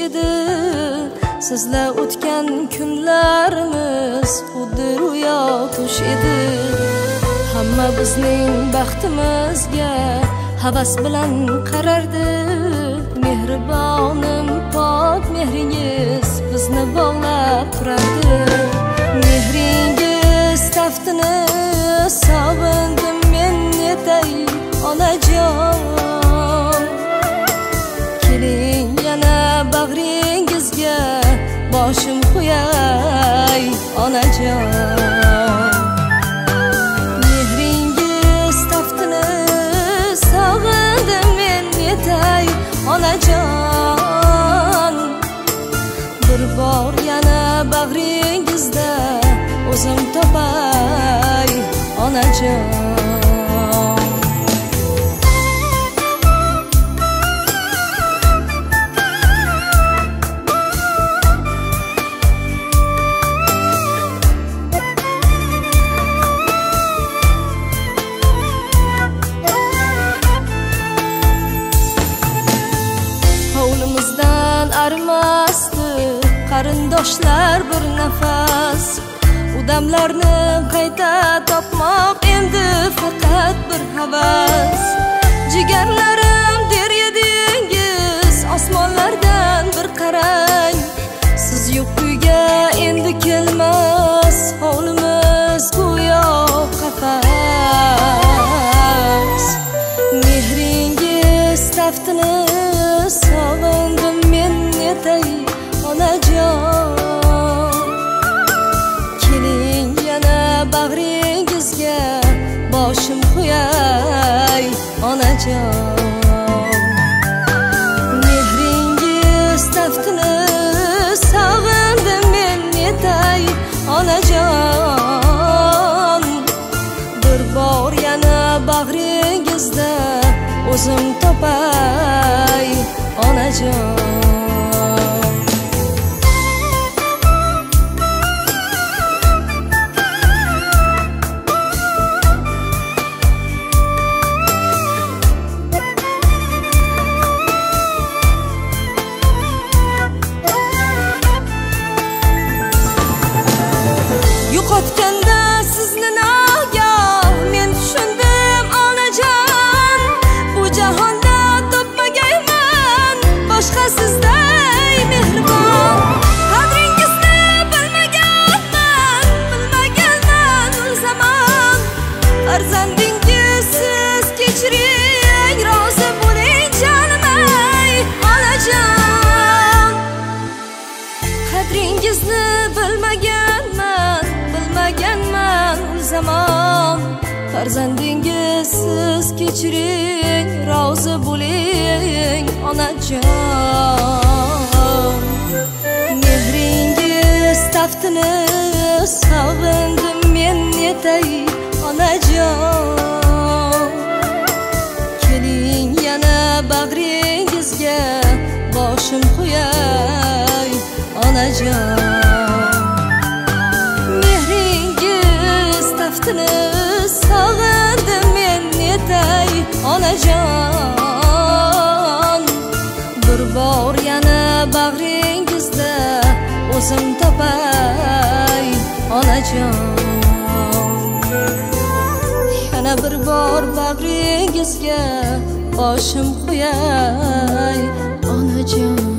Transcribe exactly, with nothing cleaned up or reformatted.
edi. Sizlar o'tgan kunlarimiz xuddi ro'yo tush edi. Hamma bizning baxtimizga havas bilan qarardi. Mehribonim pok mehringiz bizni bog'lab turardi. Mehringiz taftini sog'indim men netay onajon. Keling yana bag'ringizga boshim qo'yay onajon. Mehringiz taftini sog'indim men netay onajon. Bir bor yana bag'ringizda o'zim topay onajon. Hovlimizdan arimasdi qarindoshlar bir nafas. U damlarni qayta topmoq endi faqat bir havas. Jigarlarim der edingiz osmonlardan bir qarang. Siz yo'q uyga endi kelmas hovlimiz go'yo qafas. Mehringiz taftini sog'indim men netay onajon. Keling yana bag'ringizga boshim qo'yay onajon. Mehringiz taftini sog'indim men netay onajon. Bir bor yana bag'ringizda o'zim topay onajon. Yo'qotganda sizni nagah men tushundim onajon. Bu jahonda topmagayman boshqa sizday mehribon. Qadringizni bilmaganman, bilmaganman u zamon. Farzandingiz siz kechiring, rozi bo'ling jonim ay onajon. Qadringizni bilmaganman, bilmaganman u zamon. Farzandingiz siz kechiring, rozi bo'ling onajon. Mehringiz taftini sog'indim men netay onajon. Keling yana bag'ringizga boshim qo'yay onajon. Mehringiz taftini sog'indim men netay onajon. Bir bor yana bag'ringizda o'zim topay onajon. Yana bir bor bag'ringizga boshim qo'yay onajon.